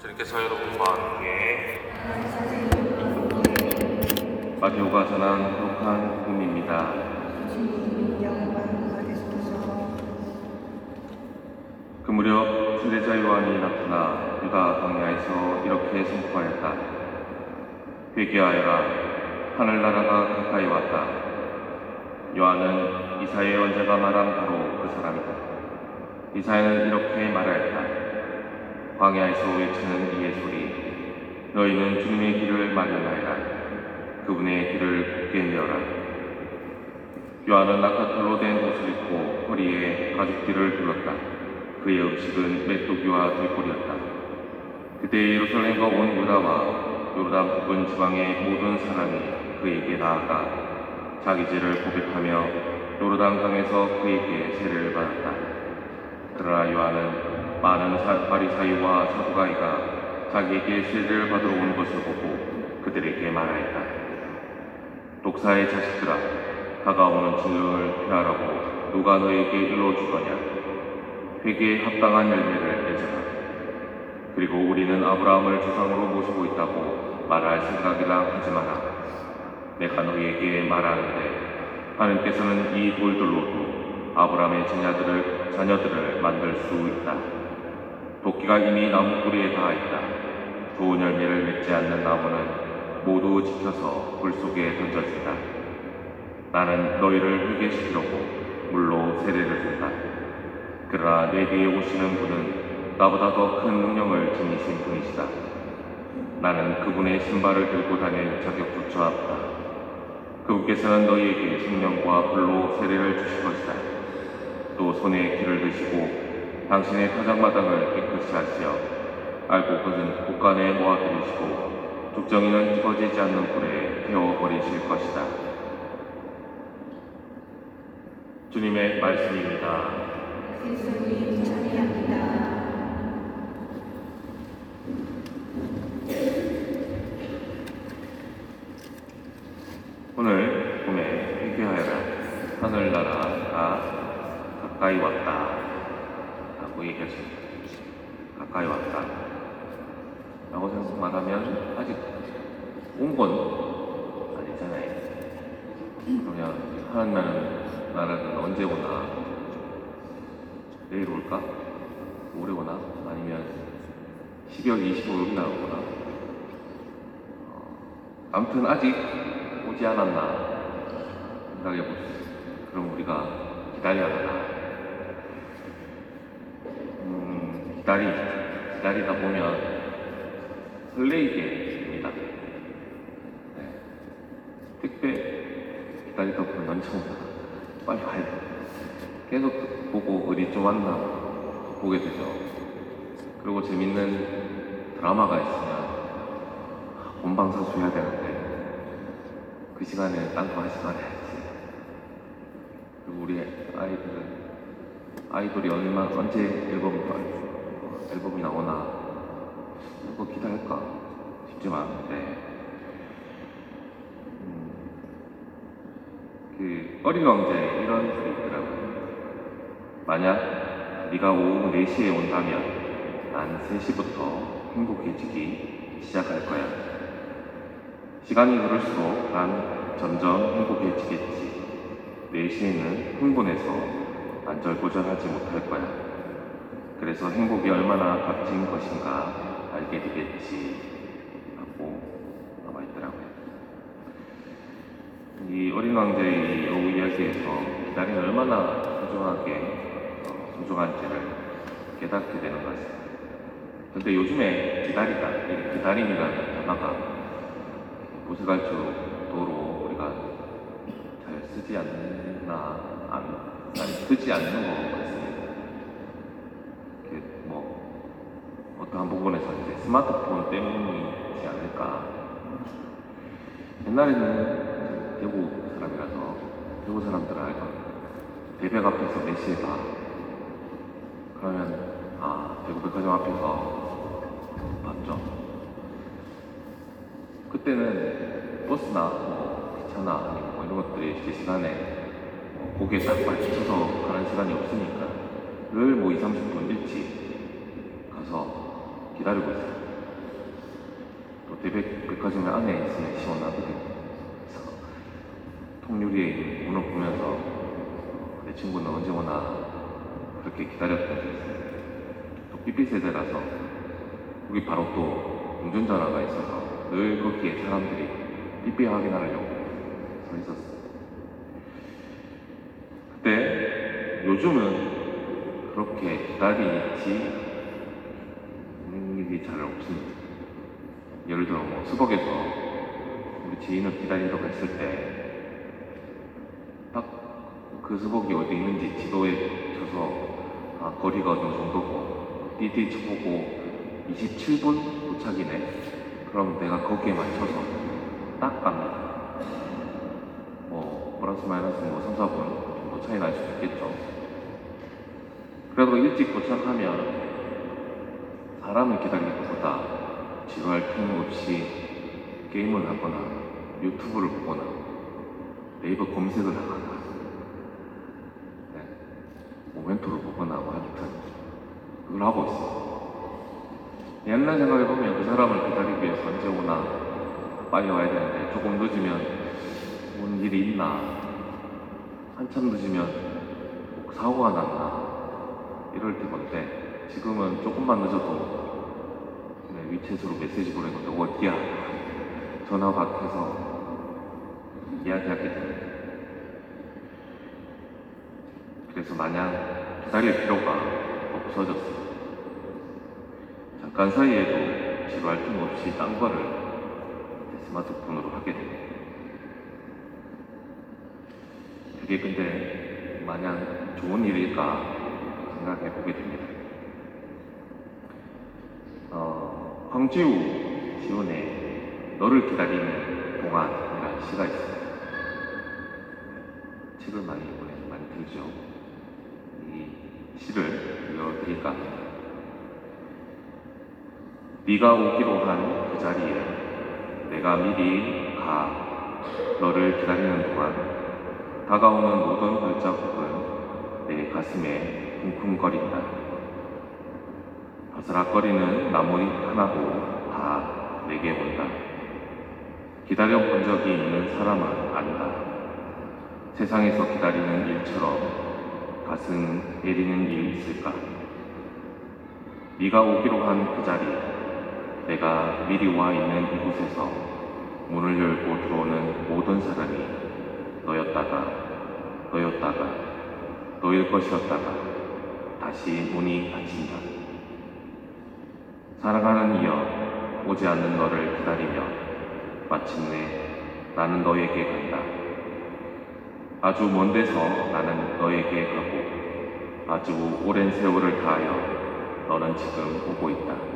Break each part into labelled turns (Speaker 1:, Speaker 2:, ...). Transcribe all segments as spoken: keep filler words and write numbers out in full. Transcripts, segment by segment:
Speaker 1: 주님께서 여러분과 함께 마테오가 전한 거룩한 복음입니다. 그 무렵 세례자 요한이 나타나 유다 광야에서 이렇게 선포하였다. 회개하여라, 하늘나라가 가까이 왔다. 요한은 이사야 언자가 말한 바로 그 사람이다. 이사야는 이렇게 말하였다. 광야에서 외치는 이의 소리, 너희는 주님의 길을 마련하여라. 그분의 길을 굳게 내어라. 요한은 낙타털로 된 옷을 입고 허리에 가죽띠를 둘렀다. 그의 음식은 메뚜기와 들꿀이었다. 그때 예루살렘과 온 유다와 요르단 부근 지방의 모든 사람이 그에게 나아가 자기 죄를 고백하며 요르단 강에서 그에게 세례를 받았다. 그러나 요한은 많은 바리사이와 사두가이가 자기에게 세례를 받으러 온 것을 보고 그들에게 말하였다. 독사의 자식들아, 다가오는 진노를 피하라고 누가 너에게 일러주더냐? 회개에 합당한 열매를 맺어라. 그리고 우리는 아브라함을 조상으로 모시고 있다고 말할 생각이라 하지 마라. 내가 너희에게 말하는데 하나님께서는 이 돌들로도 아브라함의 자녀들을, 자녀들을 만들 수 있다. 도끼가 이미 나무 뿌리에 닿아있다. 좋은 열매를 맺지 않는 나무는 모두 지켜서 불 속에 던져진다. 나는 너희를 회개시키려고 물로 세례를 준다. 그러나 내 뒤에 오시는 분은 나보다 더 큰 능력을 지니신 분이시다. 나는 그분의 신발을 들고 다닐 자격조차 없다. 그분께서는 너희에게 생명과 불로 세례를 주실 것이다. 또 손에 기를 드시고 당신의 타작마당을 깨끗이 하시어 알고 그는 곳간에 모아들이시고 죽정이는 꺼지지 않는 불에 태워버리실 것이다. 주님의 말씀입니다.
Speaker 2: 예수님 찬양합니다.
Speaker 1: 오늘 봄에 회개하여라, 하늘나라가 가까이 왔다 라고 얘기하십니다. 가까이 왔다 라고 생각 말하면 아직 온 건 아니잖아요. 그러면 하나님 나라는 언제 오나? 내일 올까? 올해 오나? 아니면 십이월 이십오일 날 오나? 어, 아무튼 아직 오지 않았나 생각해보세요. 그럼 우리가 기다려야 하나? 음, 기다리, 기다리다 보면 설레이게 됩니다. 네. 택배 기다리다 보면 넘쳐온다. 빨리 가야 돼. 계속 보고 어디 좀 왔나 보게 되죠. 그리고 재밌는 드라마가 있으면 본방사수 해야 되는데 그 시간에 딴 거 할 시간에 해야지. 그리고 우리 아이들은 아이돌이 얼마 언제 앨범 어, 앨범이 나오나 그거 기다릴까 싶지만 않은데 음, 그 어린 왕자에 이런 글이 있더라고요. 만약 네가 오후 네 시에 온다면 난 세 시부터 행복해지기 시작할 거야. 시간이 흐를수록 난 점점 행복해지겠지. 네 시에는 흥분해서 안절부절하지 못할 거야. 그래서 행복이 얼마나 값진 것인가 알게 되겠지 하고 남아있더라고요. 이 어린 왕자의 여우 이야기에서 기다림이 얼마나 소중하게 어, 소중한지를 깨닫게 되는 것 같습니다. 근데 요즘에 기다리다, 이 기다림이라는 단어가 무색할수록 우리가 잘 쓰지 않나, 안, 아니, 쓰지 않는 것 같습니다. 이렇게 뭐, 어떠한 부분에서 이제 스마트폰 때문이지 않을까. 옛날에는 대구 사람이라서 대구 사람들은 알거 대백 앞에서 몇 시에 봐. 그러면, 아, 대구 백화점 앞에서 봤죠. 그때는 버스나 뭐 기차나 아니면 뭐 이런 것들이 제 시간에 뭐 거기에 딱 맞춰서 가는 시간이 없으니까 늘 뭐 이삼십 분 일찍 가서 기다리고 있어요. 롯데백 백화점 안에 있으면 시원하거든요. 그래서 통유리에 있는 문을 보면서 내 친구는 언제 오나 그렇게 기다렸던 적이 있어요. 또 삐삐 세대라서 거기 바로 또 운전전화가 있어서 늘 거기에 사람들이 삐삐 확인하려고 서 있었어요. 그때 요즘은 그렇게 기다리지 않는 일이 잘 없습니다. 예를 들어 뭐 수벅에서 우리 지인을 기다린다고 했을 때 딱 그 수벅이 어디 있는지 지도에 쳐서 아, 거리가 어느 정도고 띠띠 쳐보고 이십칠 분 도착이네. 그럼 내가 거기에 맞춰서 딱 갑니다. 뭐 플러스 마이너스 뭐 삼, 사 분 정도 차이 날 수도 있겠죠. 그래도 일찍 도착하면 사람을 기다리는 것보다 지루할 틈 없이 게임을 하거나 유튜브를 보거나 네이버 검색을 하거나 네, 모멘토를 보거나 뭐 하여튼 그걸 하고 있어요. 옛날 생각해보면 그 사람을 기다리기 위해서 언제 오나 빨리 와야 되는데 조금 늦으면 뭔 일이 있나 한참 늦으면 뭐 사고가 났나 이럴 때 건데 지금은 조금만 늦어도 네, 위챗으로 메시지 보내고 너 어디야? 전화 받아서 이야기하게 됩니다. 그래서 마냥 기다릴 필요가 없어졌어요. 잠깐 사이에도 지루할 틈 없이 딴 거를 스마트폰으로 하게 됩니다. 그게 근데 마냥 좋은 일일까 생각해 보게 됩니다. 어, 황지우 지원의 너를 기다리는 동안이라는 시가 있어요. 책을 많이 이번에 많이 들죠. 이 시를 읽어드릴까 합니다. 네가 오기로 한 그 자리에 내가 미리 가 너를 기다리는 동안 다가오는 모든 발자국은 내 가슴에 쿵쿵거린다. 바스락거리는 나무 하나도 다 내게 온다. 기다려본 적이 있는 사람은 안다. 세상에서 기다리는 일처럼 가슴 내리는 일이 있을까? 네가 오기로 한 그 자리, 내가 미리 와 있는 이곳에서 문을 열고 들어오는 모든 사람이 너였다가 너였다가 너일 것이었다가 다시 문이 닫힌다. 사랑하는 이여, 오지 않는 너를 기다리며 마침내 나는 너에게 간다. 아주 먼 데서 나는 너에게 가고 아주 오랜 세월을 다하여 너는 지금 오고 있다.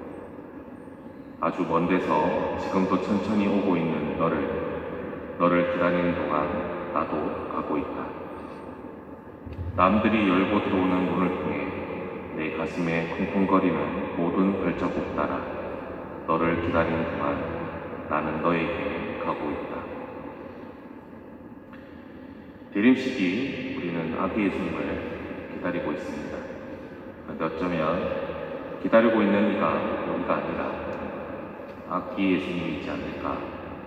Speaker 1: 아주 먼 데서 지금도 천천히 오고 있는 너를 너를 기다리는 동안 나도 가고 있다. 남들이 열고 들어오는 문을 통해 내 가슴에 쿵쿵거리는 모든 발자국 따라 너를 기다리는 동안 나는 너에게 가고 있다. 대림식이 우리는 아기 예수님을 기다리고 있습니다. 그런데 어쩌면 기다리고 있는 이가 우리가 아니라 아기 예수님이지 않을까.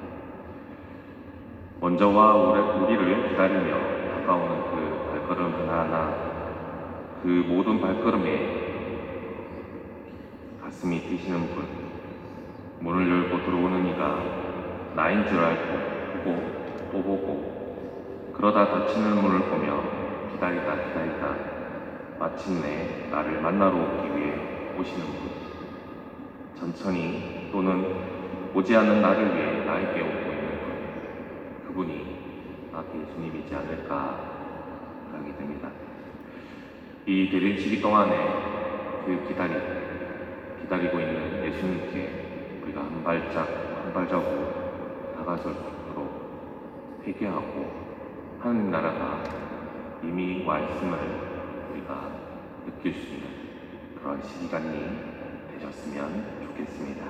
Speaker 1: 먼저와 우리를 기다리며 다가오는 그 발걸음 하나하나, 그 모든 발걸음에 가슴이 뛰시는 분, 문을 열고 들어오는 이가 나인 줄 알고 보고 또 보고 그러다 닫히는 문을 보며 기다리다 기다리다 마침내 나를 만나러 오기 위해 오시는 분, 천천히 또는 오지 않는 나를 위해 나에게 오고 있는 분, 그분이 아기 예수님이지 않을까 생각이 됩니다. 이 대림 시기 동안에 그 기다리, 기다리고 있는 예수님께 우리가 한 발짝 한 발자국 다가설 수 있도록 회개하고 하나님 나라가 이미 와 있음을 우리가 느낄 수 있는 그런 시간이 되셨으면 좋겠습니다.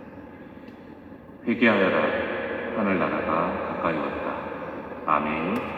Speaker 1: 회개하여라, 하늘나라가 가까이 왔다. 아멘.